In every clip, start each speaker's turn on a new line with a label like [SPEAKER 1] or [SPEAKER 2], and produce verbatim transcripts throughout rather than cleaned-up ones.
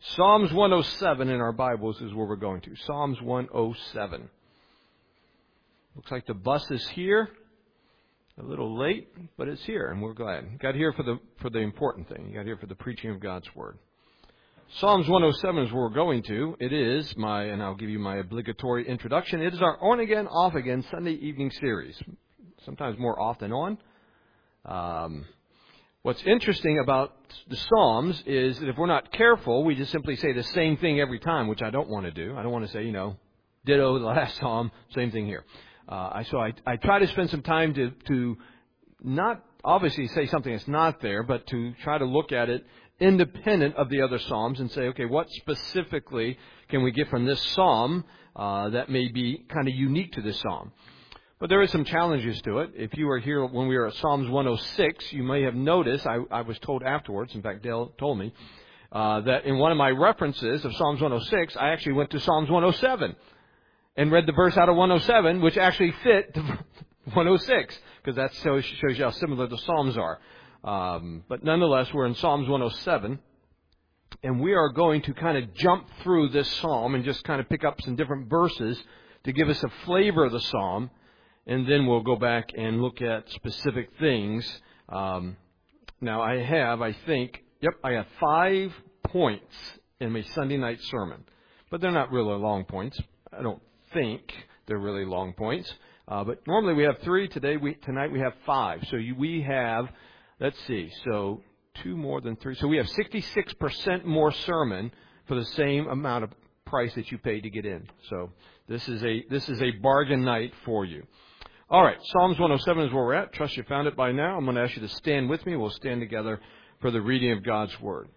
[SPEAKER 1] Psalms one oh seven in our Bibles is where we're going to. Psalms one oh seven. Looks like the bus is here. A little late, but it's here, and we're glad. You got here for the for the important thing. You got here for the preaching of God's Word. Psalms one oh seven is where we're going to. It is my, and I'll give you my obligatory introduction. It is our On Again, Off Again Sunday evening series. Sometimes more off than on. Um, what's interesting about the Psalms is that if we're not careful, we just simply say the same thing every time, which I don't want to do. I don't want to say, you know, ditto the last Psalm, same thing here. Uh, I, so I, I try to spend some time to, to not obviously say something that's not there, but to try to look at it independent of the other Psalms and say, okay, what specifically can we get from this Psalm uh, that may be kind of unique to this Psalm? But there is some challenges to it. If you were here when we were at Psalms one oh six, you may have noticed, I, I was told afterwards, in fact, Dale told me, uh, that in one of my references of Psalms one oh six, I actually went to Psalms one oh seven. And read the verse out of one oh seven, which actually fit to one oh six, because that shows you how similar the Psalms are. Um, but nonetheless, we're in Psalms one oh seven, and we are going to kind of jump through this Psalm and just kind of pick up some different verses to give us a flavor of the Psalm, and then we'll go back and look at specific things. Um, now, I have, I think, yep, I have five points in my Sunday night sermon, but they're not really long points. I don't think they're really long points, uh, but normally we have three. Today, we tonight we have five. So you, we have, let's see, so two more than three. So we have sixty-six percent more sermon for the same amount of price that you paid to get in. So this is a this is a bargain night for you. All right, Psalms one oh seven is where we're at. Trust you found it by now. I'm going to ask you to stand with me. We'll stand together for the reading of God's Word.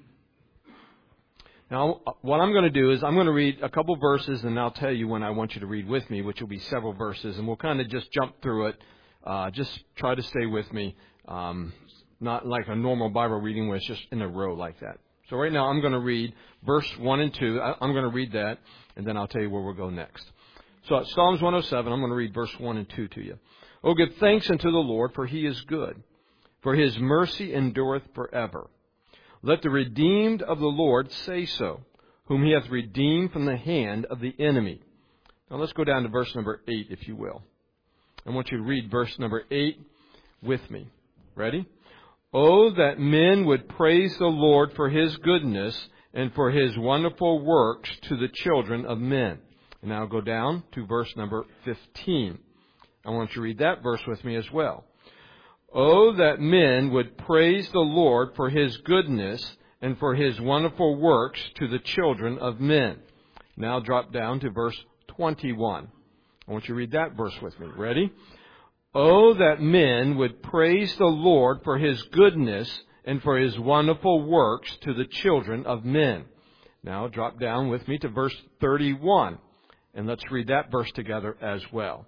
[SPEAKER 1] Now, what I'm going to do is I'm going to read a couple verses, and I'll tell you when I want you to read with me, which will be several verses, and we'll kind of just jump through it. Uh, just try to stay with me, um, not like a normal Bible reading where it's just in a row like that. So right now I'm going to read verse one and two. I, I'm going to read that, and then I'll tell you where we'll go next. So at Psalms one oh seven, I'm going to read verse one and two to you. Oh, give thanks unto the Lord, for He is good, for His mercy endureth forever. Let the redeemed of the Lord say so, whom He hath redeemed from the hand of the enemy. Now let's go down to verse number eight, if you will. I want you to read verse number eight with me. Ready? Oh, that men would praise the Lord for His goodness and for His wonderful works to the children of men. And now go down to verse number fifteen. I want you to read that verse with me as well. Oh, that men would praise the Lord for His goodness and for His wonderful works to the children of men. Now drop down to verse twenty-one. I want you to read that verse with me. Ready? Oh, that men would praise the Lord for His goodness and for His wonderful works to the children of men. Now drop down with me to verse thirty-one. And let's read that verse together as well.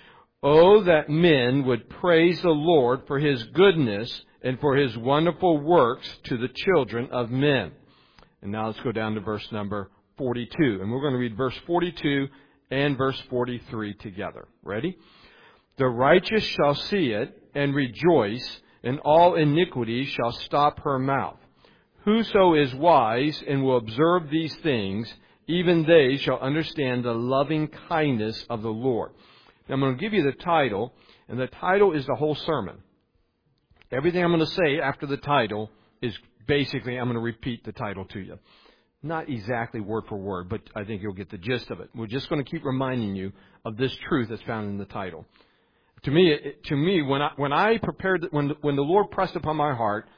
[SPEAKER 1] Oh, that men would praise the Lord for His goodness and for His wonderful works to the children of men. And now let's go down to verse number forty-two. And we're going to read verse forty-two and verse forty-three together. Ready? The righteous shall see it and rejoice, and all iniquity shall stop her mouth. Whoso is wise and will observe these things, even they shall understand the loving kindness of the Lord. Now, I'm going to give you the title, and the title is the whole sermon. Everything I'm going to say after the title is basically, I'm going to repeat the title to you. Not exactly word for word, but I think you'll get the gist of it. We're just going to keep reminding you of this truth that's found in the title. To me, it, to me, when I when I prepared, when when the Lord pressed upon my heart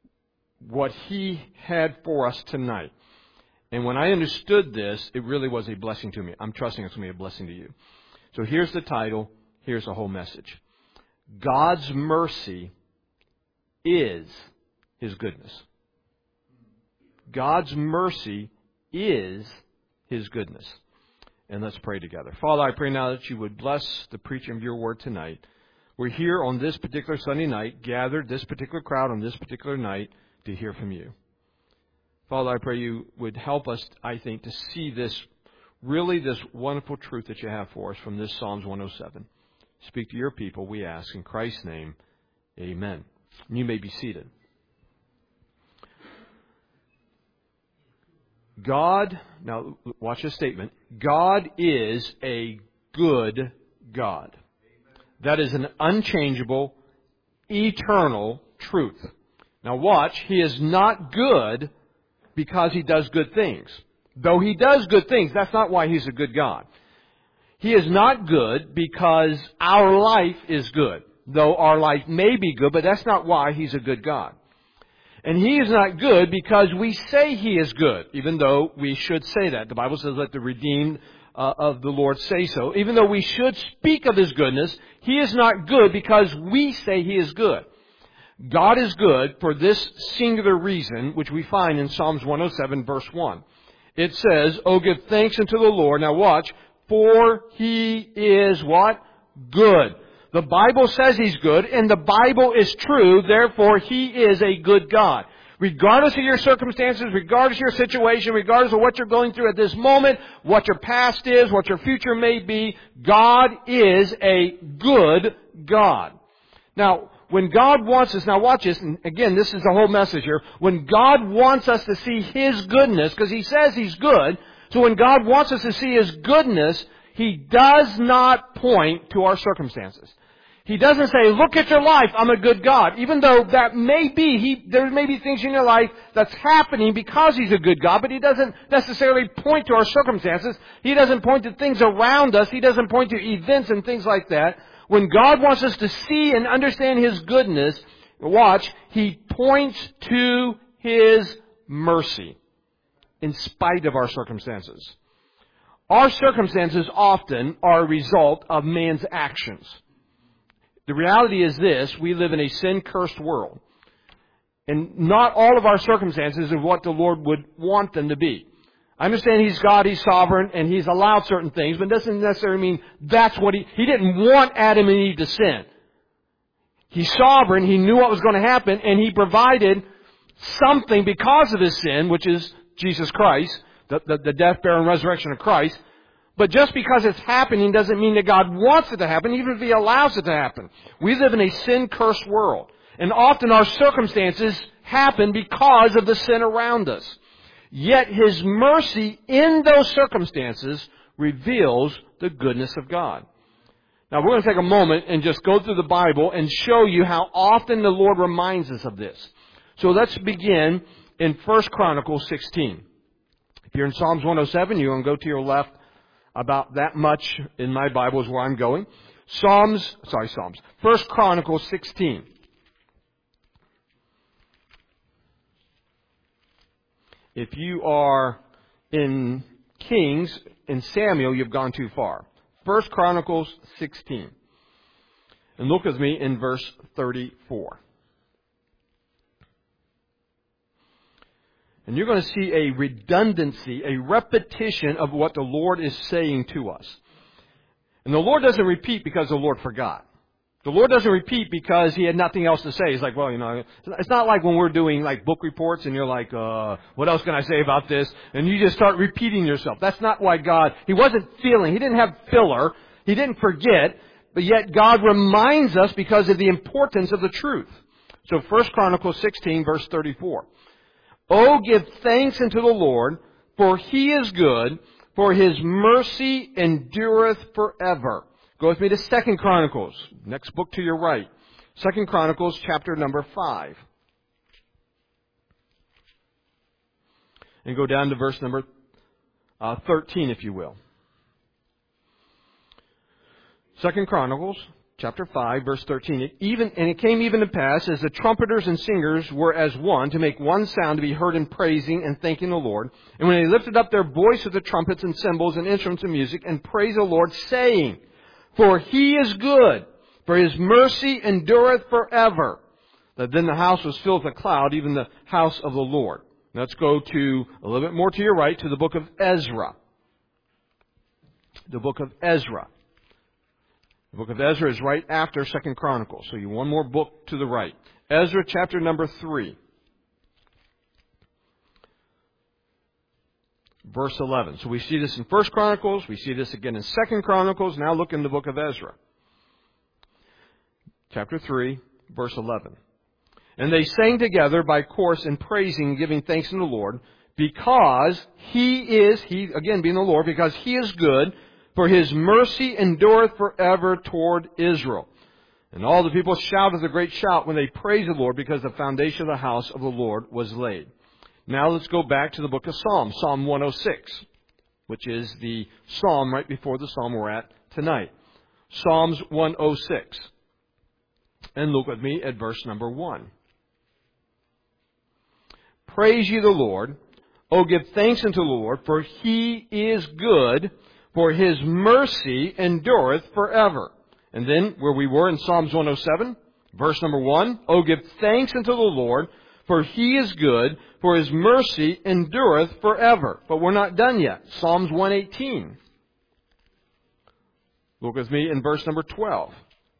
[SPEAKER 1] what He had for us tonight, and when I understood this, it really was a blessing to me. I'm trusting it's going to be a blessing to you. So here's the title. Here's the whole message. God's mercy is His goodness. God's mercy is His goodness. And let's pray together. Father, I pray now that You would bless the preaching of Your word tonight. We're here on this particular Sunday night, gathered, this particular crowd on this particular night, to hear from You. Father, I pray You would help us, I think, to see this Really, this wonderful truth that You have for us from this Psalms one oh seven. Speak to Your people, we ask. In Christ's name, amen. You may be seated. God, now watch this statement, God is a good God. That is an unchangeable, eternal truth. Now watch, He is not good because He does good things. Though He does good things, that's not why He's a good God. He is not good because our life is good. Though our life may be good, but that's not why He's a good God. And He is not good because we say He is good, even though we should say that. The Bible says, let the redeemed uh, of the Lord say so. Even though we should speak of His goodness, He is not good because we say He is good. God is good for this singular reason, which we find in Psalms one oh seven, verse one. It says, "Oh, give thanks unto the Lord." Now watch. For He is what? Good. The Bible says He's good, and the Bible is true, therefore He is a good God. Regardless of your circumstances, regardless of your situation, regardless of what you're going through at this moment, what your past is, what your future may be, God is a good God. Now, when God wants us, now watch this, and again, this is the whole message here. When God wants us to see His goodness, because He says He's good, so when God wants us to see His goodness, He does not point to our circumstances. He doesn't say, look at your life, I'm a good God. Even though that may be, he, there may be things in your life that's happening because He's a good God, but He doesn't necessarily point to our circumstances. He doesn't point to things around us. He doesn't point to events and things like that. When God wants us to see and understand His goodness, watch, He points to His mercy in spite of our circumstances. Our circumstances often are a result of man's actions. The reality is this, we live in a sin-cursed world. And not all of our circumstances are what the Lord would want them to be. I understand He's God, He's sovereign, and He's allowed certain things, but it doesn't necessarily mean that's what He... He didn't want Adam and Eve to sin. He's sovereign, He knew what was going to happen, and He provided something because of His sin, which is Jesus Christ, the, the, the death, burial, and resurrection of Christ. But just because it's happening doesn't mean that God wants it to happen, even if He allows it to happen. We live in a sin-cursed world. And often our circumstances happen because of the sin around us. Yet His mercy in those circumstances reveals the goodness of God. Now we're going to take a moment and just go through the Bible and show you how often the Lord reminds us of this. So let's begin in First Chronicles sixteen. If you're in Psalms one oh seven, you're going to go to your left. About that much in my Bible is where I'm going. Psalms, sorry, Psalms. First Chronicles sixteen. If you are in Kings, in Samuel, you've gone too far. First Chronicles sixteen. And look with me in verse thirty-four. And you're going to see a redundancy, a repetition of what the Lord is saying to us. And the Lord doesn't repeat because the Lord forgot. The Lord doesn't repeat because He had nothing else to say. He's like, well, you know, it's not like when we're doing like book reports and you're like, uh, what else can I say about this? And you just start repeating yourself. That's not why God, He wasn't feeling, He didn't have filler, He didn't forget, but yet God reminds us because of the importance of the truth. So First Chronicles sixteen, verse thirty-four. Oh, give thanks unto the Lord, for He is good, for His mercy endureth forever. Go with me to Second Chronicles, next book to your right. Second Chronicles, chapter number five. And go down to verse number uh, thirteen, if you will. Second Chronicles, chapter five, verse thirteen. It even, and it came even to pass, as the trumpeters and singers were as one, to make one sound to be heard in praising and thanking the Lord. And when they lifted up their voice with the trumpets and cymbals and instruments of music, and praised the Lord, saying, for He is good, for His mercy endureth forever. That then the house was filled with a cloud, even the house of the Lord. Let's go to, a little bit more to your right, to the book of Ezra. The book of Ezra. The book of Ezra is right after Second Chronicles. So you one more book to the right. Ezra chapter number three. Verse eleven. So we see this in First Chronicles. We see this again in Second Chronicles. Now look in the book of Ezra. Chapter three, verse eleven. And they sang together by course in praising and giving thanks unto the Lord, because He is, He, again being the Lord, because He is good, for His mercy endureth forever toward Israel. And all the people shouted a great shout when they praised the Lord, because the foundation of the house of the Lord was laid. Now let's go back to the book of Psalms, Psalm one oh six, which is the psalm right before the psalm we're at tonight. Psalms one oh six. And look with me at verse number one. Praise ye the Lord. O give thanks unto the Lord, for He is good, for His mercy endureth forever. And then, where we were in Psalms one oh seven, verse number one, O give thanks unto the Lord, for He is good, for His mercy endureth forever. But we're not done yet. Psalms one eighteen. Look with me in verse number twelve.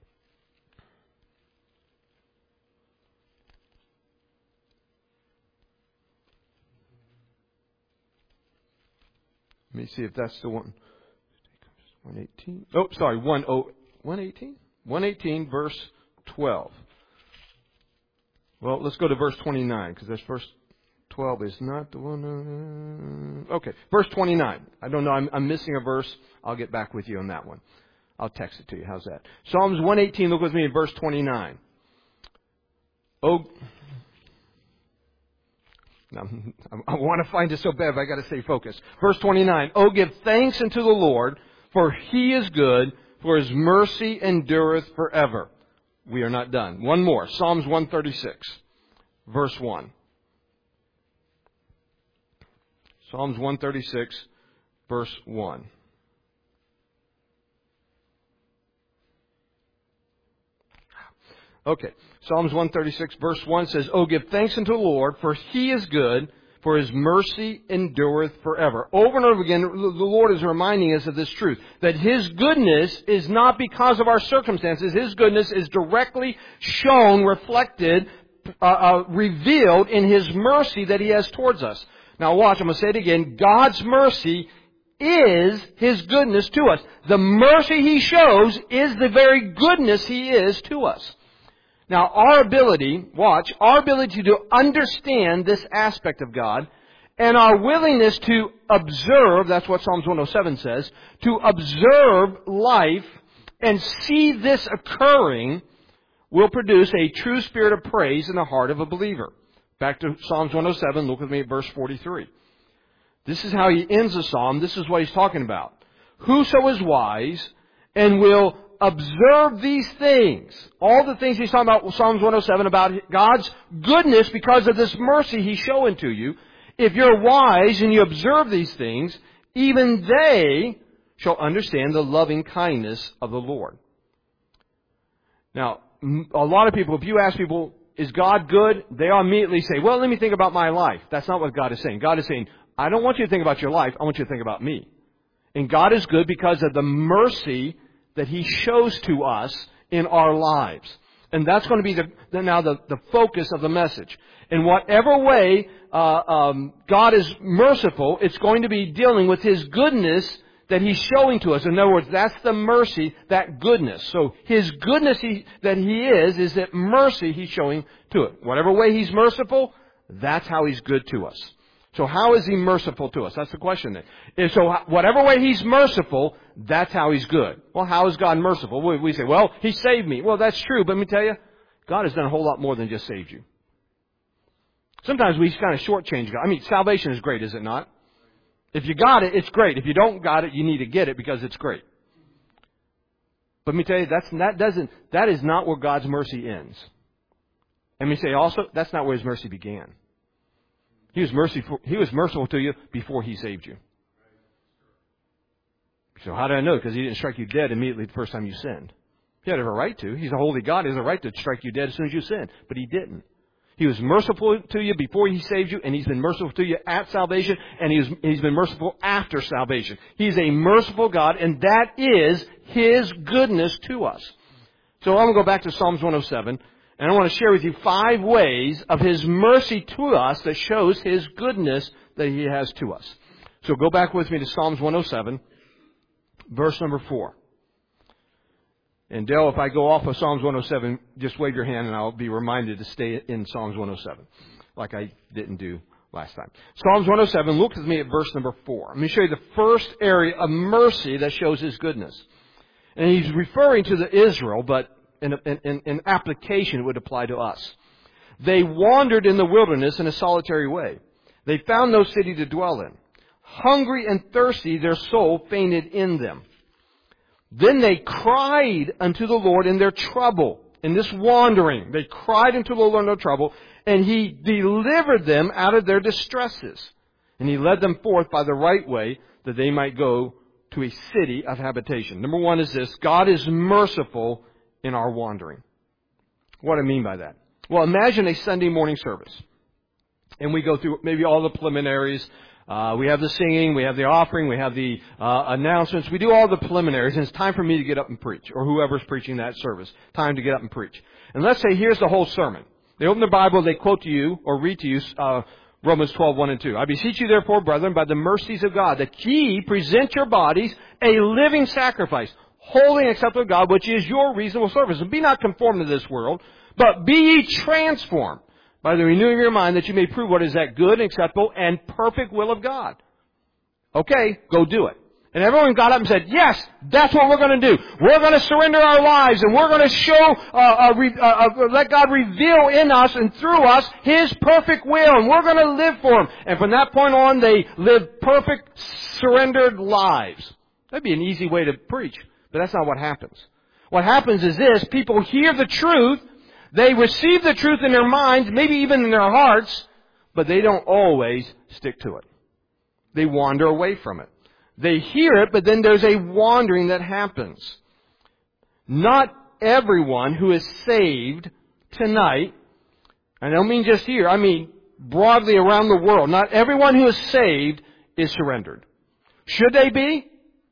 [SPEAKER 1] Let me see if that's the one. one eighteen. Oh, sorry, one eighteen? one eighteen, verse twelve. Well, let's go to verse twenty-nine, because this verse twelve is not the one. Uh, okay, verse twenty-nine. I don't know, I'm, I'm missing a verse. I'll get back with you on that one. I'll text it to you. How's that? Psalms one eighteen, look with me at verse twenty-nine. Oh, now, I want to find it so bad, but I got to stay focused. Verse twenty-nine. Oh, give thanks unto the Lord, for He is good, for His mercy endureth forever. We are not done. One more. Psalms one thirty-six, verse one. Psalms one thirty-six, verse one. Okay. Psalms one thirty-six, verse one says, Oh, give thanks unto the Lord, for He is good, for His mercy endureth forever. Over and over again, the Lord is reminding us of this truth, that His goodness is not because of our circumstances. His goodness is directly shown, reflected, uh, uh, revealed in His mercy that He has towards us. Now watch, I'm going to say it again. God's mercy is His goodness to us. The mercy He shows is the very goodness He is to us. Now, our ability, watch, our ability to understand this aspect of God and our willingness to observe, that's what Psalms one oh seven says, to observe life and see this occurring will produce a true spirit of praise in the heart of a believer. Back to Psalms one oh seven, look with me at verse forty-three. This is how he ends the psalm. This is what he's talking about. Whoso is wise and will observe these things. All the things he's talking about, Psalms one oh seven, about God's goodness because of this mercy He's showing to you. If you're wise and you observe these things, even they shall understand the loving kindness of the Lord. Now, a lot of people, if you ask people, is God good? They'll immediately say, well, let me think about my life. That's not what God is saying. God is saying, I don't want you to think about your life. I want you to think about me. And God is good because of the mercy that He shows to us in our lives. And that's going to be the, the now the, the focus of the message. In whatever way uh, um, God is merciful, it's going to be dealing with His goodness that He's showing to us. In other words, that's the mercy, that goodness. So His goodness he, that He is, is that mercy He's showing to it. Whatever way He's merciful, that's how He's good to us. So how is He merciful to us? That's the question then. And so whatever way He's merciful, that's how He's good. Well, how is God merciful? We, we say, well, He saved me. Well, that's true, but let me tell you, God has done a whole lot more than just saved you. Sometimes we kind of shortchange God. I mean, salvation is great, is it not? If you got it, it's great. If you don't got it, you need to get it because it's great. But let me tell you, that's, that doesn't, that is not where God's mercy ends. And we say also, that's not where His mercy began. He was merciful, He was merciful to you before He saved you. So how do I know? Because He didn't strike you dead immediately the first time you sinned. He had a right to. He's a holy God. He has a right to strike you dead as soon as you sin. But He didn't. He was merciful to you before He saved you, and He's been merciful to you at salvation, and He's, he's been merciful after salvation. He's a merciful God, and that is His goodness to us. So I'm going to go back to Psalms one oh seven. And I want to share with you five ways of His mercy to us that shows His goodness that He has to us. So go back with me to Psalms one oh seven, verse number four. And Dale, if I go off of Psalms one oh seven, just wave your hand and I'll be reminded to stay in Psalms one oh seven, like I didn't do last time. Psalms one oh seven, look with me at verse number four. Let me show you the first area of mercy that shows His goodness. And he's referring to the Israel, but in, in, in application it would apply to us. They wandered in the wilderness in a solitary way. They found no city to dwell in. Hungry and thirsty, their soul fainted in them. Then they cried unto the Lord in their trouble. In this wandering, they cried unto the Lord in their trouble, and He delivered them out of their distresses. And He led them forth by the right way, that they might go to a city of habitation. Number one is this: God is merciful in our wandering. What do I mean by that? Well, imagine a Sunday morning service. And we go through maybe all the preliminaries. Uh, we have the singing, we have the offering, we have the uh, announcements. We do all the preliminaries, and it's time for me to get up and preach, or whoever's preaching that service. Time to get up and preach. And let's say here's the whole sermon. They open the Bible, they quote to you, or read to you, uh, Romans twelve, one and two. I beseech you therefore, brethren, by the mercies of God, that ye present your bodies a living sacrifice, holy and acceptable to God, which is your reasonable service. And be not conformed to this world, but be ye transformed by the renewing of your mind, that you may prove what is that good and acceptable and perfect will of God. Okay, go do it. And everyone got up and said, yes, that's what we're going to do. We're going to surrender our lives, and we're going to show, uh, uh, re, uh, uh, let God reveal in us and through us His perfect will, and we're going to live for Him. And from that point on, they lived perfect, surrendered lives. That'd be an easy way to preach, but that's not what happens. What happens is this: people hear the truth, they receive the truth in their minds, maybe even in their hearts, but they don't always stick to it. They wander away from it. They hear it, but then there's a wandering that happens. Not everyone who is saved tonight, and I don't mean just here, I mean broadly around the world, not everyone who is saved is surrendered. Should they be?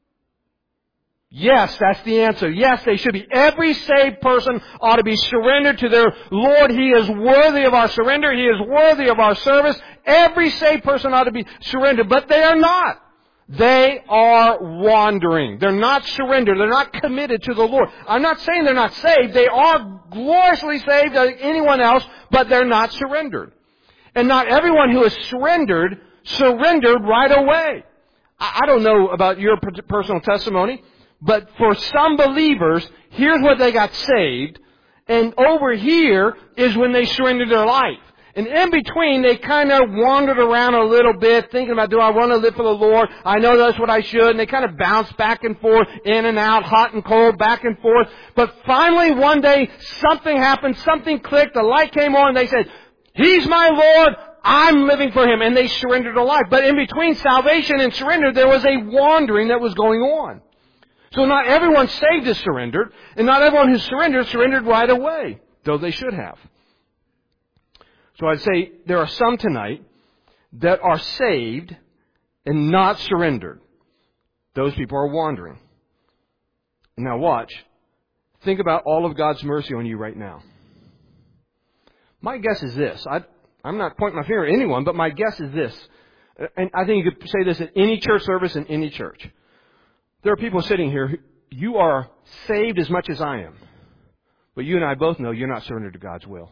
[SPEAKER 1] Yes, that's the answer. Yes, they should be. Every saved person ought to be surrendered to their Lord. He is worthy of our surrender. He is worthy of our service. Every saved person ought to be surrendered, but they are not. They are wandering. They're not surrendered. They're not committed to the Lord. I'm not saying they're not saved. They are gloriously saved like anyone else, but they're not surrendered. And not everyone who is surrendered, surrendered right away. I don't know about your personal testimony, but for some believers, here's where they got saved, and over here is when they surrendered their life. And in between, they kind of wandered around a little bit, thinking about, do I want to live for the Lord? I know that's what I should. And they kind of bounced back and forth, in and out, hot and cold, back and forth. But finally, one day, something happened, something clicked, the light came on, and they said, He's my Lord, I'm living for Him. And they surrendered their life. But in between salvation and surrender, there was a wandering that was going on. So not everyone saved is surrendered, and not everyone who surrendered, surrendered right away, though they should have. So I'd say there are some tonight that are saved and not surrendered. Those people are wandering. Now watch. Think about all of God's mercy on you right now. My guess is this. I, I'm not pointing my finger at anyone, but my guess is this. And I think you could say this at any church service in any church. There are people sitting here, who, you are saved as much as I am. But you and I both know you're not surrendered to God's will.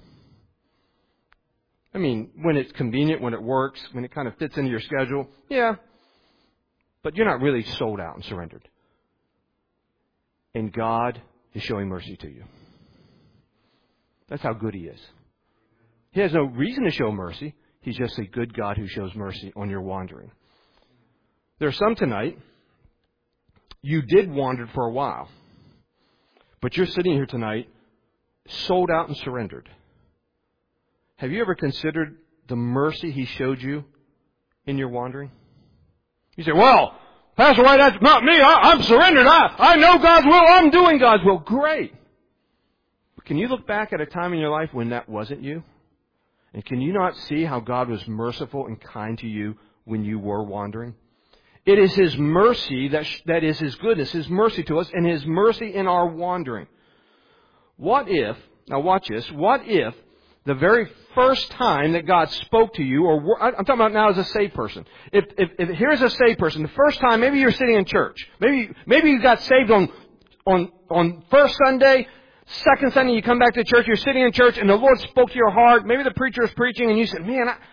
[SPEAKER 1] I mean, when it's convenient, when it works, when it kind of fits into your schedule, yeah. But you're not really sold out and surrendered. And God is showing mercy to you. That's how good He is. He has no reason to show mercy. He's just a good God who shows mercy on your wandering. There are some tonight, you did wander for a while. But you're sitting here tonight, sold out and surrendered. Have you ever considered the mercy He showed you in your wandering? You say, well, Pastor White, that's not me. I, I'm surrendered. I, I know God's will. I'm doing God's will. Great. But can you look back at a time in your life when that wasn't you? And can you not see how God was merciful and kind to you when you were wandering? It is His mercy that, sh- that is His goodness, His mercy to us, and His mercy in our wandering. What if, now watch this, what if the very first time that God spoke to you, or I'm talking about now as a saved person. If, if, if here's a saved person, the first time, maybe you're sitting in church. Maybe, maybe you got saved on, on, on first Sunday, second Sunday you come back to church, you're sitting in church and the Lord spoke to your heart. Maybe the preacher is preaching and you said, man, I,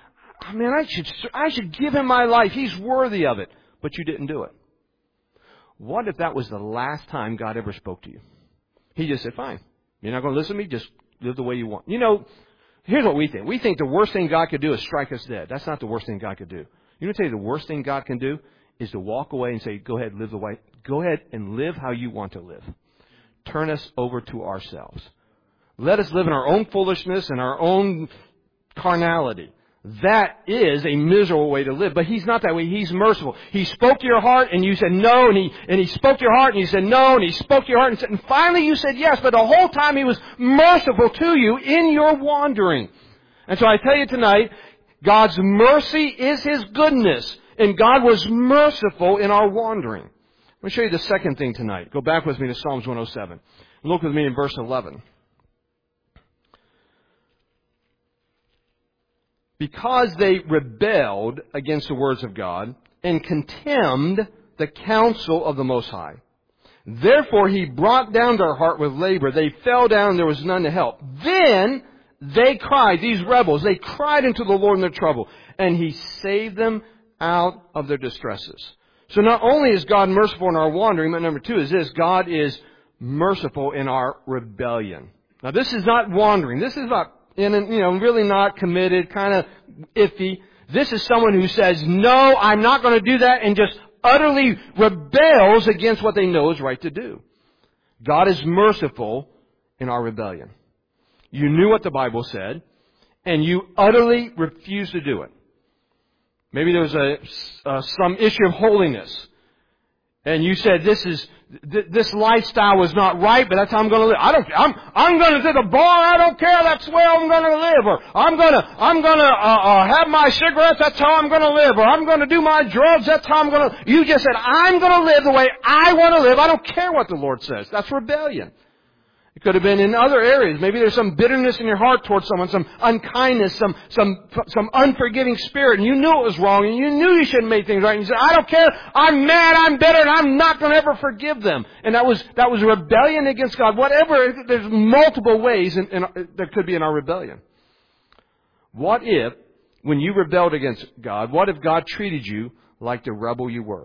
[SPEAKER 1] oh, man, I should, I should give him my life. He's worthy of it. But you didn't do it. What if that was the last time God ever spoke to you? He just said, fine. You're not going to listen to me? Just live the way you want. You know, here's what we think. We think the worst thing God could do is strike us dead. That's not the worst thing God could do. You know what I tell you the worst thing God can do is to walk away and say, go ahead, live the way. Go ahead and live how you want to live. Turn us over to ourselves. Let us live in our own foolishness and our own carnality. That is a miserable way to live. But He's not that way. He's merciful. He spoke to your heart and you said no, and He and He spoke to your heart and you said no, and He spoke to your heart and said, and finally you said yes. But the whole time He was merciful to you in your wandering. And so I tell you tonight, God's mercy is His goodness. And God was merciful in our wandering. Let me show you the second thing tonight. Go back with me to Psalms one oh seven. Look with me in verse eleven. Because they rebelled against the words of God and contemned the counsel of the Most High. Therefore He brought down their heart with labor. They fell down and there was none to help. Then they cried, these rebels, they cried unto the Lord in their trouble. And He saved them out of their distresses. So not only is God merciful in our wandering, but number two is this, God is merciful in our rebellion. Now this is not wandering. This is not, in, you know, really not committed, kind of iffy. This is someone who says, no, I'm not going to do that, and just utterly rebels against what they know is right to do. God is merciful in our rebellion. You knew what the Bible said, and you utterly refused to do it. Maybe there was a, uh, some issue of holiness. And you said, this is, th- this lifestyle was not right, but that's how I'm going to live. I don't, I'm, I'm going to the bar, I don't care, that's where I'm going to live. Or I'm going to, I'm going to, uh, uh, have my cigarettes, that's how I'm going to live. Or I'm going to do my drugs, that's how I'm going to, you just said, I'm going to live the way I want to live. I don't care what the Lord says. That's rebellion. It could have been in other areas. Maybe there's some bitterness in your heart towards someone, some unkindness, some some some unforgiving spirit, and you knew it was wrong, and you knew you shouldn't make things right, and you said, I don't care, I'm mad, I'm bitter, and I'm not going to ever forgive them. And that was that was rebellion against God. Whatever, there's multiple ways in, in, that could be in our rebellion. What if, when you rebelled against God, what if God treated you like the rebel you were?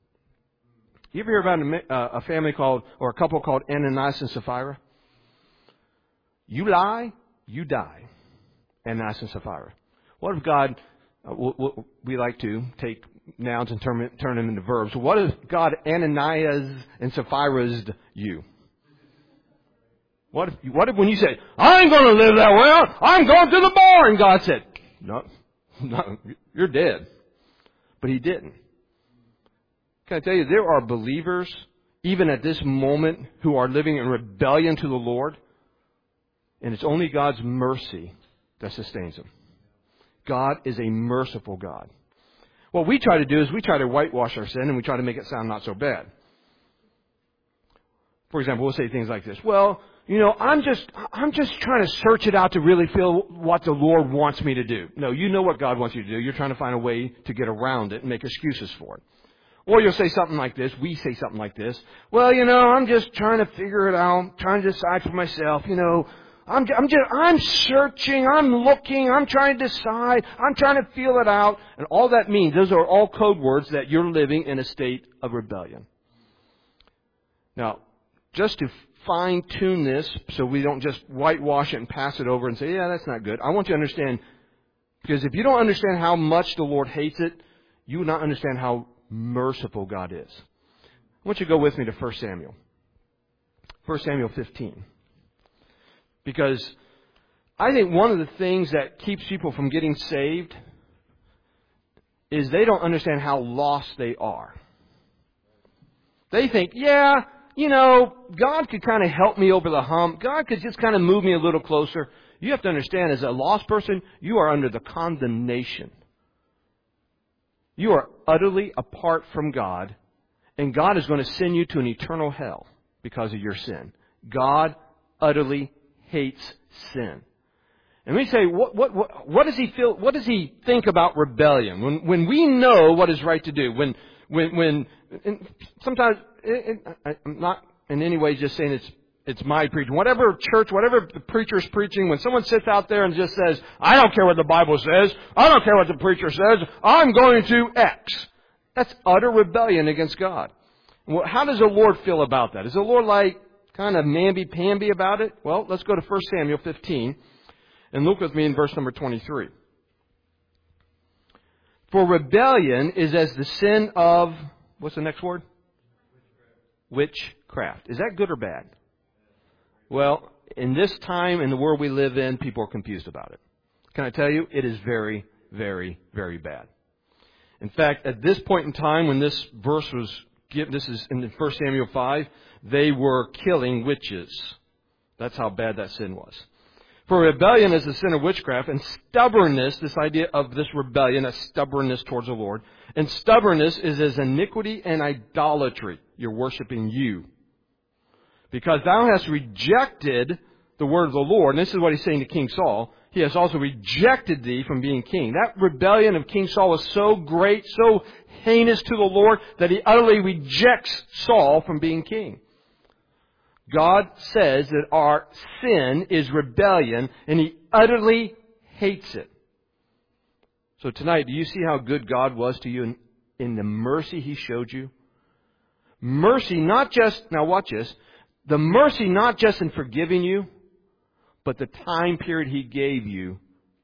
[SPEAKER 1] You ever hear about a, a family called, or a couple called Ananias and Sapphira? You lie, you die. Ananias and Sapphira. What if God, uh, we like to take nouns and turn, turn them into verbs. What if God Ananias and Sapphira'd you? What if, what if when you said, I ain't going to live that way, I'm going to the bar, and God said, no, no, you're dead. But He didn't. Can I tell you, there are believers, even at this moment, who are living in rebellion to the Lord. And it's only God's mercy that sustains them. God is a merciful God. What we try to do is we try to whitewash our sin and we try to make it sound not so bad. For example, we'll say things like this. Well, you know, I'm just, I'm just trying to search it out to really feel what the Lord wants me to do. No, you know what God wants you to do. You're trying to find a way to get around it and make excuses for it. Or you'll say something like this. We say something like this. Well, you know, I'm just trying to figure it out, trying to decide for myself, you know. I'm, I'm just, I'm searching, I'm looking, I'm trying to decide, I'm trying to feel it out. And all that means, those are all code words that you're living in a state of rebellion. Now, just to fine-tune this so we don't just whitewash it and pass it over and say, yeah, that's not good. I want you to understand, because if you don't understand how much the Lord hates it, you will not understand how merciful God is. I want you to go with me to First Samuel. First Samuel fifteen. Because I think one of the things that keeps people from getting saved is they don't understand how lost they are. They think, yeah, you know, God could kind of help me over the hump. God could just kind of move me a little closer. You have to understand, as a lost person, you are under the condemnation. You are utterly apart from God, and God is going to send you to an eternal hell because of your sin. God utterly hates sin. And we say, what, what, what, what does he feel, what does he think about rebellion? When, when we know what is right to do, when, when, when, sometimes, it, it, I'm not in any way just saying it's it's my preaching. Whatever church, whatever the preacher's preaching, when someone sits out there and just says, I don't care what the Bible says, I don't care what the preacher says, I'm going to X. That's utter rebellion against God. Well, how does the Lord feel about that? Is the Lord like kind of namby-pamby about it? Well, let's go to First Samuel fifteen and look with me in verse number twenty-three. For rebellion is as the sin of, what's the next word? Witchcraft. Is that good or bad? Well, in this time, in the world we live in, people are confused about it. Can I tell you? It is very, very, very bad. In fact, at this point in time when this verse was given, this is in First Samuel five, they were killing witches. That's how bad that sin was. For rebellion is the sin of witchcraft, and stubbornness, this idea of this rebellion, a stubbornness towards the Lord, and stubbornness is as iniquity and idolatry. You're worshiping you. Because thou hast rejected the word of the Lord, and this is what he's saying to King Saul, he has also rejected thee from being king. That rebellion of King Saul was so great, so heinous to the Lord, that he utterly rejects Saul from being king. God says that our sin is rebellion, and He utterly hates it. So tonight, do you see how good God was to you in, in the mercy He showed you? Mercy not just, now watch this, the mercy not just in forgiving you, but the time period He gave you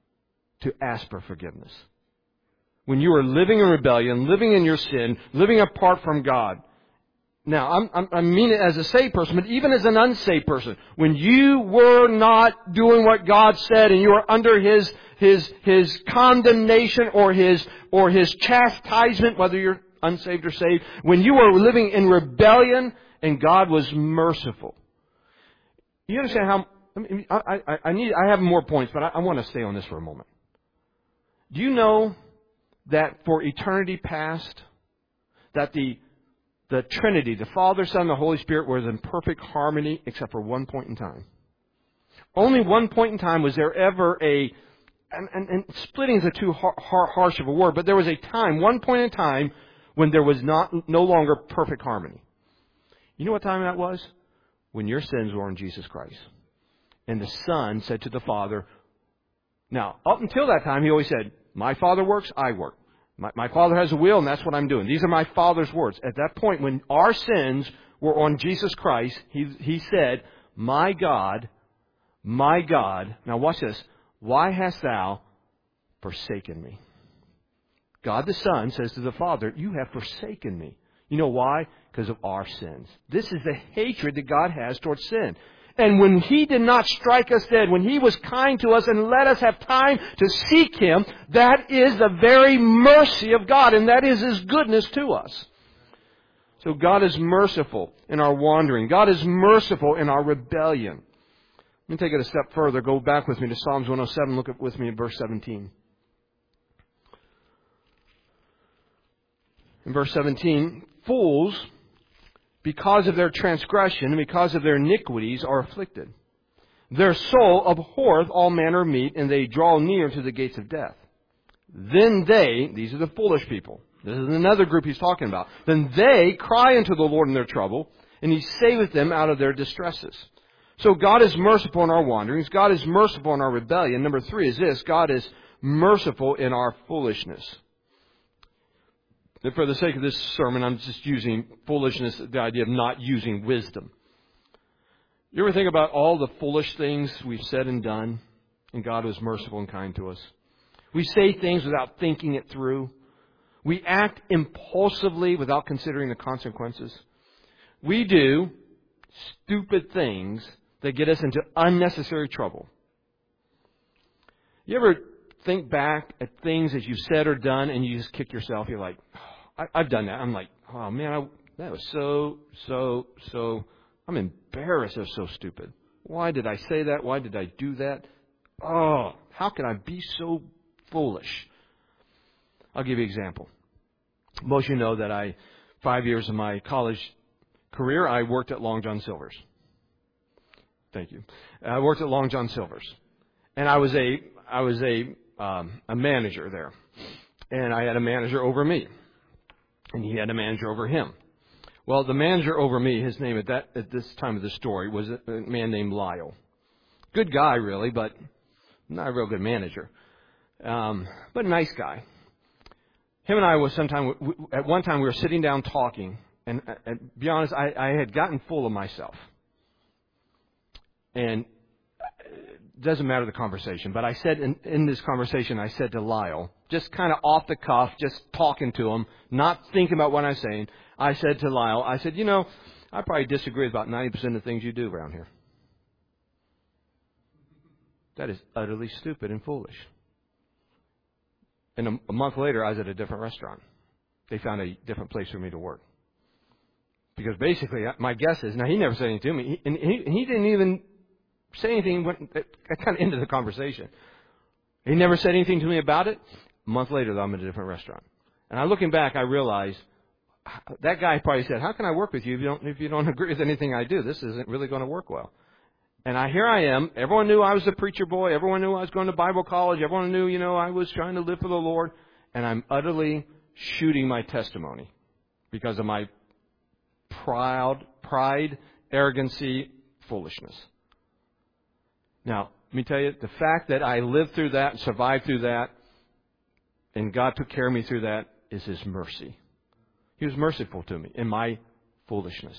[SPEAKER 1] to ask for forgiveness. When you were living in rebellion, living in your sin, living apart from God. Now, I'm, I'm, I mean it as a saved person, but even as an unsaved person, when you were not doing what God said and you were under His His His condemnation or His or His chastisement, whether you're unsaved or saved, when you were living in rebellion and God was merciful. You understand how? I, mean, I, I, I need. I have more points, but I, I want to stay on this for a moment. Do you know that for eternity past, that the The Trinity, the Father, Son, and the Holy Spirit was in perfect harmony except for one point in time. Only one point in time was there ever a, and, and, and splitting is a too har, har, harsh of a word, but there was a time, one point in time, when there was not no longer perfect harmony. You know what time that was? When your sins were on Jesus Christ. And the Son said to the Father, now, up until that time, He always said, my Father works, I work. My, my Father has a will, and that's what I'm doing. These are my Father's words. At that point, when our sins were on Jesus Christ, He, he said, my God, my God, now watch this, why hast thou forsaken me? God the Son says to the Father, you have forsaken me. You know why? Because of our sins. This is the hatred that God has towards sin. And when He did not strike us dead, when He was kind to us and let us have time to seek Him, that is the very mercy of God, and that is His goodness to us. So God is merciful in our wandering. God is merciful in our rebellion. Let me take it a step further. Go back with me to Psalms one oh seven. Look at with me at verse seventeen. In verse seventeen, fools, because of their transgression and because of their iniquities, are afflicted. Their soul abhorreth all manner of meat, and they draw near to the gates of death. Then they, these are the foolish people, this is another group he's talking about, then they cry unto the Lord in their trouble, and He saveth them out of their distresses. So God is merciful in our wanderings. God is merciful in our rebellion. Number three is this, God is merciful in our foolishness. And for the sake of this sermon, I'm just using foolishness, the idea of not using wisdom. You ever think about all the foolish things we've said and done, and God was merciful and kind to us? We say things without thinking it through. We act impulsively without considering the consequences. We do stupid things that get us into unnecessary trouble. You ever think back at things that you've said or done, and you just kick yourself? You're like, I, I've done that. I'm like, oh man, I, that was so, so, so, I'm embarrassed. It was so stupid. Why did I say that? Why did I do that? Oh, how can I be so foolish? I'll give you an example. Most of you know that I, five years of my college career, I worked at Long John Silver's. Thank you. I worked at Long John Silver's, and I was a, I was a, um, a manager there, and I had a manager over me. And he had a manager over him. Well, the manager over me, his name at that at this time of the story was a man named Lyle. Good guy, really, but not a real good manager. Um, but nice guy. Him and I was sometime at one time we were sitting down talking, and, and to be honest, I, I had gotten full of myself. And it doesn't matter the conversation, but I said in, in this conversation, I said to Lyle, just kind of off the cuff, just talking to him, not thinking about what I'm saying. I said to Lyle, I said, you know, I probably disagree with about ninety percent of the things you do around here. That is utterly stupid and foolish. And a, a month later, I was at a different restaurant. They found a different place for me to work. Because basically, my guess is, now he never said anything to me, he, and he, he didn't even say anything, when, I kind of ended the conversation. He never said anything to me about it. A month later, though, I'm at a different restaurant. And I looking back, I realized that guy probably said, how can I work with you if you don't, if you don't agree with anything I do? This isn't really going to work well. And I, here I am. Everyone knew I was a preacher boy. Everyone knew I was going to Bible college. Everyone knew, you know, I was trying to live for the Lord. And I'm utterly shooting my testimony because of my proud, pride, arrogancy, foolishness. Now, let me tell you, the fact that I lived through that and survived through that, and God took care of me through that, is His mercy. He was merciful to me in my foolishness.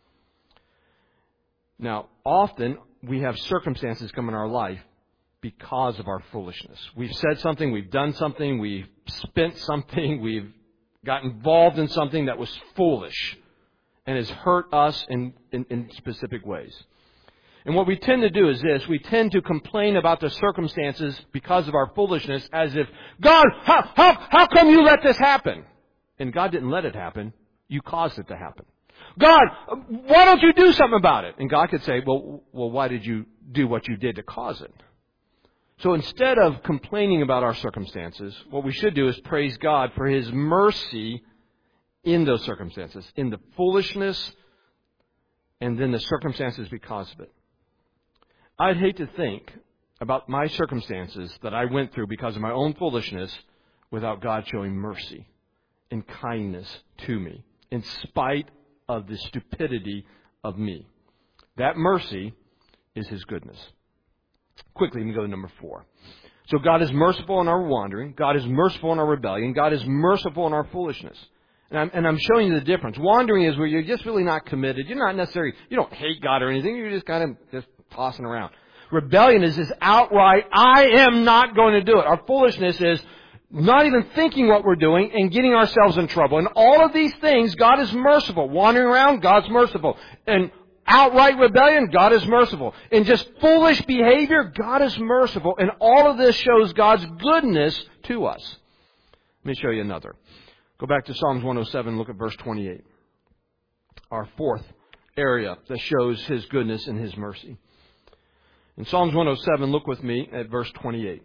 [SPEAKER 1] Now, often we have circumstances come in our life because of our foolishness. We've said something, we've done something, we've spent something, we've got involved in something that was foolish and has hurt us in, in, in specific ways. And what we tend to do is this. We tend to complain about the circumstances because of our foolishness as if, God, how, how, how come you let this happen? And God didn't let it happen. You caused it to happen. God, why don't you do something about it? And God could say, well, well, why did you do what you did to cause it? So instead of complaining about our circumstances, what we should do is praise God for His mercy in those circumstances, in the foolishness and then the circumstances because of it. I'd hate to think about my circumstances that I went through because of my own foolishness without God showing mercy and kindness to me in spite of the stupidity of me. That mercy is His goodness. Quickly, let me go to number four. So God is merciful in our wandering. God is merciful in our rebellion. God is merciful in our foolishness. And I'm, and I'm showing you the difference. Wandering is where you're just really not committed. You're not necessarily, you don't hate God or anything. You're just kind of just tossing around. Rebellion is this outright, I am not going to do it. Our foolishness is not even thinking what we're doing and getting ourselves in trouble. And all of these things, God is merciful. Wandering around, God's merciful. And outright rebellion, God is merciful. In just foolish behavior, God is merciful. And all of this shows God's goodness to us. Let me show you another. Go back to Psalms one oh seven, look at verse twenty-eight. Our fourth area that shows His goodness and His mercy. In Psalms one oh seven, look with me at verse twenty-eight.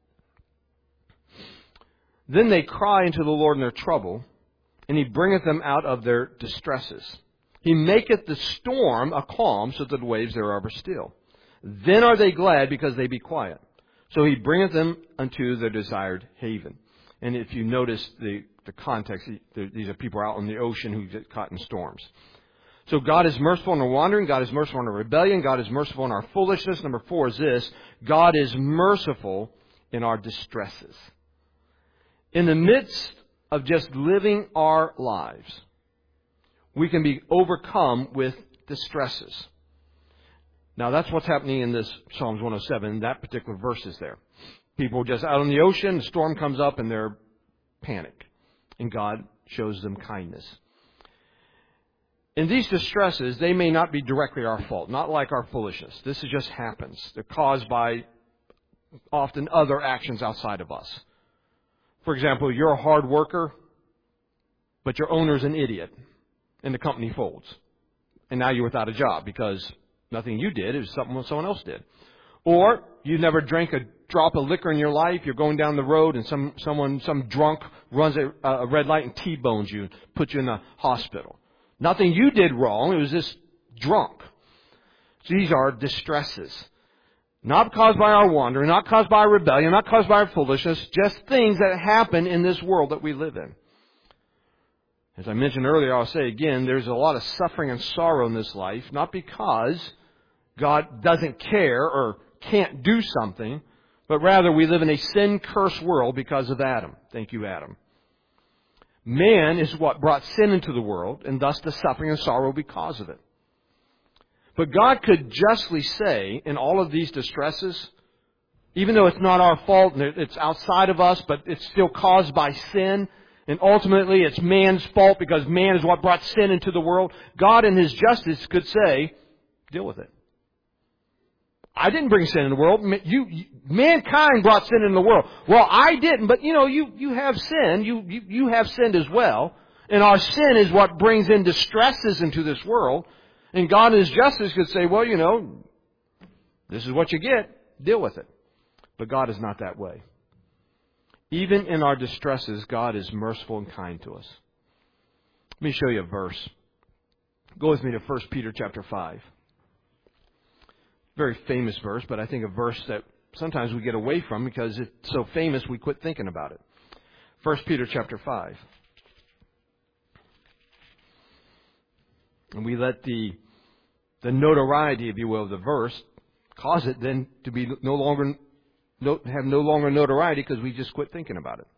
[SPEAKER 1] Then they cry unto the Lord in their trouble, and He bringeth them out of their distresses. He maketh the storm a calm, so that the waves thereof are still. Then are they glad, because they be quiet. So He bringeth them unto their desired haven. And if you notice the, the context, these are people out on the ocean who get caught in storms. So God is merciful in our wandering. God is merciful in our rebellion. God is merciful in our foolishness. Number four is this. God is merciful in our distresses. In the midst of just living our lives, we can be overcome with distresses. Now, that's what's happening in this Psalms one oh seven. That particular verse is there. People are just out on the ocean, the storm comes up, and they're panic. And God shows them kindness. In these distresses, they may not be directly our fault, not like our foolishness. This just happens. They're caused by often other actions outside of us. For example, you're a hard worker, but your owner's an idiot, and the company folds. And now you're without a job because nothing you did, it was something someone else did. Or you never drank a drop of liquor in your life. You're going down the road and some someone, some drunk runs a, a red light and T-bones you, puts you in the hospital. Nothing you did wrong. It was just drunk. So these are distresses. Not caused by our wandering, not caused by our rebellion, not caused by our foolishness, just things that happen in this world that we live in. As I mentioned earlier, I'll say again, there's a lot of suffering and sorrow in this life, not because God doesn't care or can't do something, but rather we live in a sin-cursed world because of Adam. Thank you, Adam. Man is what brought sin into the world, and thus the suffering and sorrow because of it. But God could justly say, in all of these distresses, even though it's not our fault and it's outside of us, but it's still caused by sin, and ultimately it's man's fault because man is what brought sin into the world, God in His justice could say, deal with it. I didn't bring sin in the world. You, you, mankind brought sin in the world. Well, I didn't, but you know, you, you have sinned. You, you, you have sinned as well. And our sin is what brings in distresses into this world. And God in His justice could say, well, you know, this is what you get. Deal with it. But God is not that way. Even in our distresses, God is merciful and kind to us. Let me show you a verse. Go with me to First Peter chapter five. Very famous verse, but I think a verse that sometimes we get away from because it's so famous we quit thinking about it. First Peter chapter five. And we let the the notoriety, if you will, of the verse cause it then to be no longer no, have no longer notoriety because we just quit thinking about it.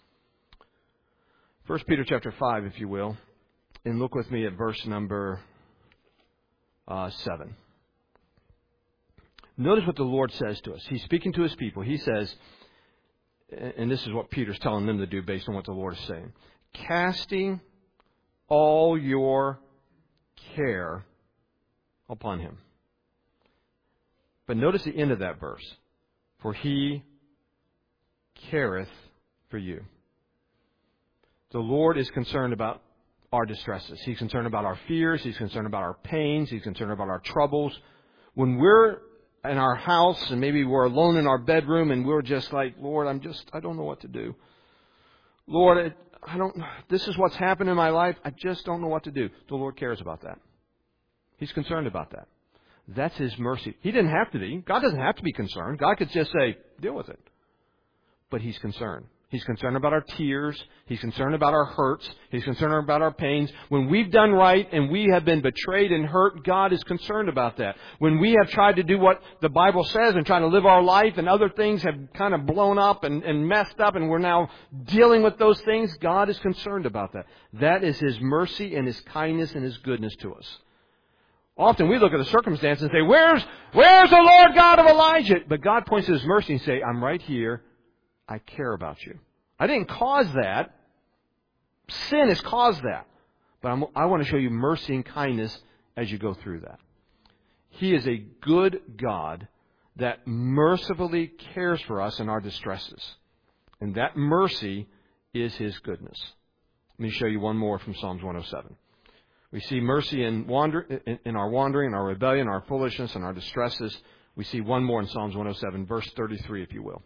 [SPEAKER 1] First Peter chapter five, if you will, and look with me at verse number uh, seven. Notice what the Lord says to us. He's speaking to His people. He says, and this is what Peter's telling them to do based on what the Lord is saying, casting all your care upon Him. But notice the end of that verse. For He careth for you. The Lord is concerned about our distresses. He's concerned about our fears. He's concerned about our pains. He's concerned about our troubles. When we're in our house and maybe we're alone in our bedroom and we're just like, Lord, I'm just, I don't know what to do. Lord, I, I don't, this is what's happened in my life. I just don't know what to do. The Lord cares about that. He's concerned about that. That's His mercy. He didn't have to be. God doesn't have to be concerned. God could just say, deal with it. But He's concerned. He's concerned about our tears. He's concerned about our hurts. He's concerned about our pains. When we've done right and we have been betrayed and hurt, God is concerned about that. When we have tried to do what the Bible says and trying to live our life and other things have kind of blown up and, and messed up and we're now dealing with those things, God is concerned about that. That is His mercy and His kindness and His goodness to us. Often we look at the circumstances and say, where's, where's the Lord God of Elijah? But God points to His mercy and say, I'm right here. I care about you. I didn't cause that. Sin has caused that. But I'm, I want to show you mercy and kindness as you go through that. He is a good God that mercifully cares for us in our distresses. And that mercy is His goodness. Let me show you one more from Psalms one oh seven. We see mercy in, wander, in, in our wandering, our rebellion, our foolishness, and our distresses. We see one more in Psalms one oh seven, verse thirty-three, if you will.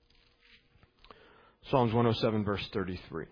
[SPEAKER 1] Psalms one oh seven, verse thirty-three.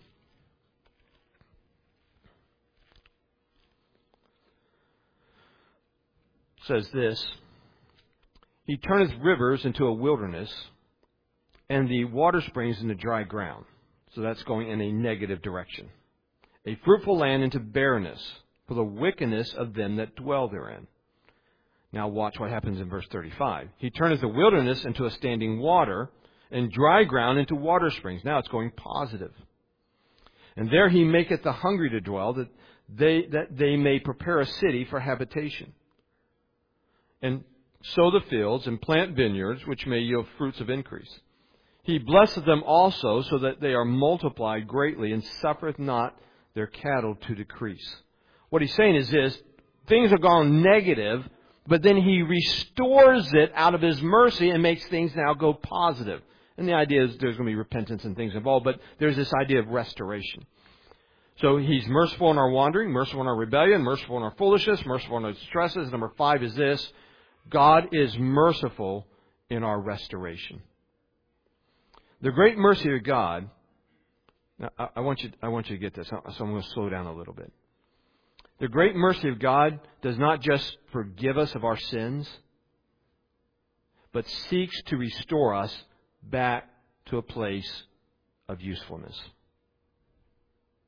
[SPEAKER 1] Says this, He turneth rivers into a wilderness, and the water springs into dry ground. So that's going in a negative direction. A fruitful land into barrenness, for the wickedness of them that dwell therein. Now watch what happens in verse thirty-five. He turneth the wilderness into a standing water, and dry ground into water springs. Now it's going positive. And there He maketh the hungry to dwell, that they, that they may prepare a city for habitation. And sow the fields, and plant vineyards, which may yield fruits of increase. He blesseth them also, so that they are multiplied greatly, and suffereth not their cattle to decrease. What He's saying is this, things have gone negative, but then He restores it out of His mercy and makes things now go positive. And the idea is there's going to be repentance and things involved, but there's this idea of restoration. So He's merciful in our wandering, merciful in our rebellion, merciful in our foolishness, merciful in our distresses. Number five is this, God is merciful in our restoration. The great mercy of God, now I, I want you, I want you to get this, so I'm going to slow down a little bit. The great mercy of God does not just forgive us of our sins, but seeks to restore us back to a place of usefulness.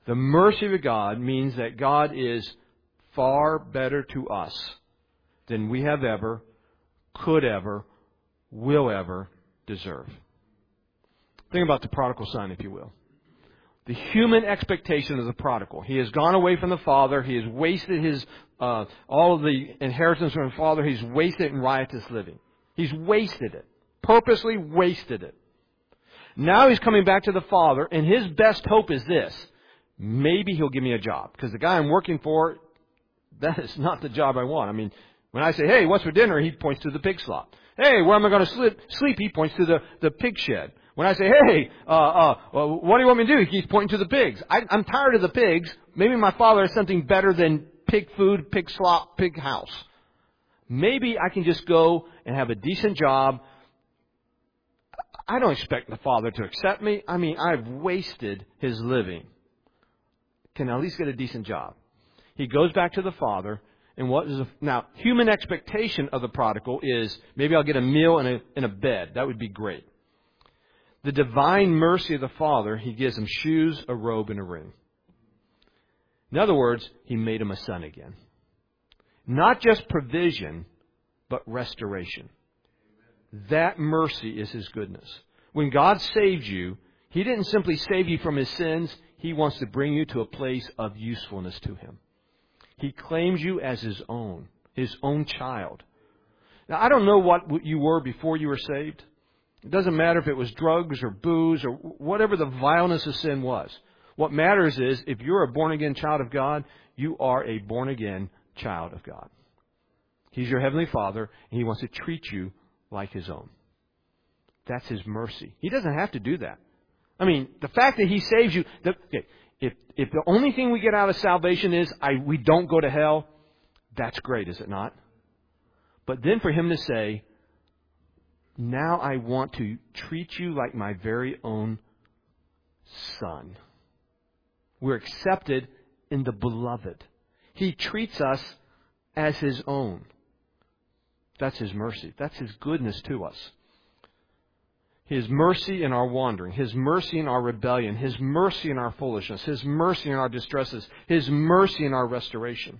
[SPEAKER 1] The mercy of God means that God is far better to us than we have ever, could ever, will ever deserve. Think about the prodigal son, if you will. The human expectation of the prodigal. He has gone away from the father. He has wasted his uh, all of the inheritance from the father. He's wasted it in riotous living. He's wasted it. Purposely wasted it. Now he's coming back to the father, and his best hope is this. Maybe he'll give me a job. Because the guy I'm working for, that is not the job I want. I mean, when I say, hey, what's for dinner? He points to the pig slop. Hey, where am I going to sleep? Sleep? He points to the, the pig shed. When I say, hey, uh, uh, well, what do you want me to do? He keeps pointing to the pigs. I, I'm tired of the pigs. Maybe my father has something better than pig food, pig slop, pig house. Maybe I can just go and have a decent job. I don't expect the father to accept me. I mean, I've wasted his living. Can I at least get a decent job? He goes back to the father. And what is a, now, human expectation of the prodigal is maybe I'll get a meal and a, and a bed. That would be great. The divine mercy of the Father, He gives him shoes, a robe, and a ring. In other words, He made him a son again. Not just provision, but restoration. That mercy is His goodness. When God saved you, He didn't simply save you from His sins. He wants to bring you to a place of usefulness to Him. He claims you as His own, His own child. Now, I don't know what you were before you were saved. It doesn't matter if it was drugs or booze or whatever the vileness of sin was. What matters is if you're a born-again child of God, you are a born-again child of God. He's your Heavenly Father, and He wants to treat you like His own. That's His mercy. He doesn't have to do that. I mean, the fact that He saves you... The, okay, if, if the only thing we get out of salvation is I, we don't go to hell, that's great, is it not? But then for Him to say... Now I want to treat you like my very own son. We're accepted in the beloved. He treats us as His own. That's His mercy. That's His goodness to us. His mercy in our wandering. His mercy in our rebellion. His mercy in our foolishness. His mercy in our distresses. His mercy in our restoration.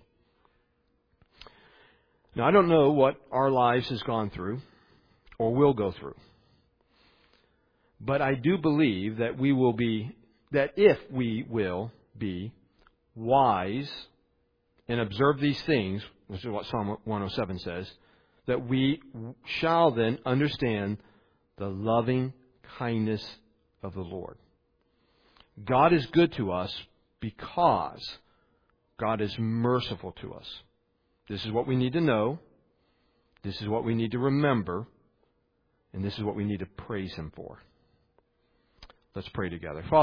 [SPEAKER 1] Now I don't know what our lives has gone through. Or will go through. But I do believe that we will be, that if we will be wise and observe these things, which is what Psalm one oh seven says, that we shall then understand the loving kindness of the Lord. God is good to us because God is merciful to us. This is what we need to know. This is what we need to remember. And this is what we need to praise Him for. Let's pray together. Father,